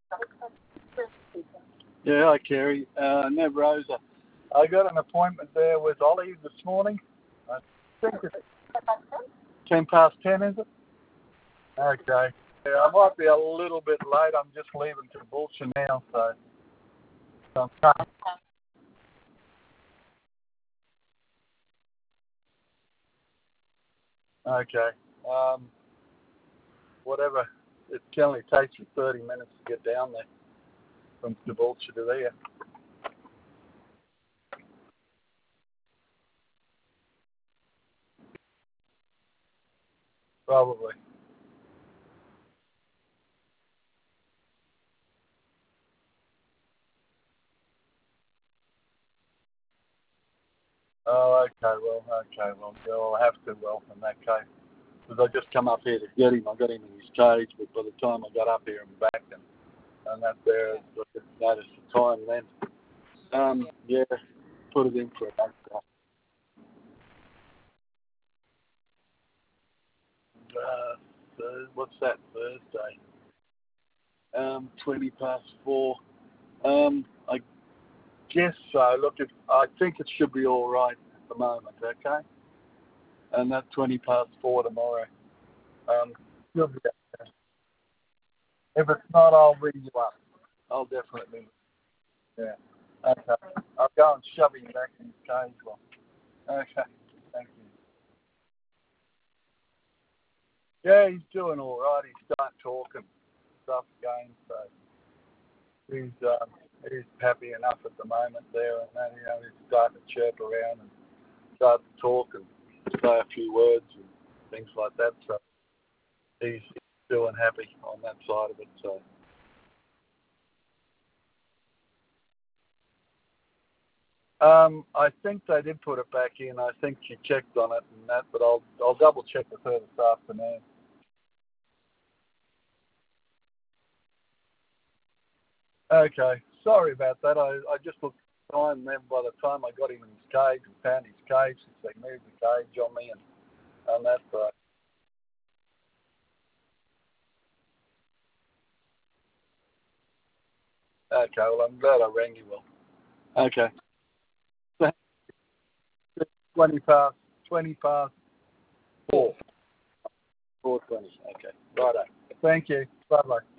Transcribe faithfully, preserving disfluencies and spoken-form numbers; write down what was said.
Yeah, hi, Kerry. Uh, Nev Rosa. I got an appointment there with Ollie this morning. I think it's ten past ten, is it? Okay. Yeah, I might be a little bit late. I'm just leaving to Caboolture now, so. so I'm- okay. Um, whatever. It only takes me thirty minutes to get down there from Caboolture to there. Probably. Oh, okay. Well, okay. Well, I'll have to. Well, in that case. Because I just come up here to get him. I got him in his cage, but by the time I got up here and back and, and that there, I noticed the time then. Um, yeah, put it in for a month. Uh, Thurs- what's that, Thursday? Um, twenty past four. Um, I guess so. Look, it, I think it should be all right at the moment, okay? And that's twenty past four tomorrow. Um, should be okay. If it's not, I'll ring you up. I'll definitely. Yeah. Okay. I'll go and shove him back in his cage. Well. Okay. Thank you. Yeah, he's doing all right. He's starting talking stuff again, so he's um, he's happy enough at the moment there, and then you know he's starting to chirp around and start to talk and say a few words and things like that. So he's doing happy on that side of it. So. Um, I think they did put it back in. I think she checked on it and that, but I'll I'll double check with her this afternoon. Okay, sorry about that. I, I just looked at the time, and then by the time I got him in his cage and found his cage, since they moved the cage on me and, and that. Uh, okay, well, I'm glad I rang you, Will. Okay. twenty past, twenty past four. four twenty. Okay, righto. Thank you. Bye-bye.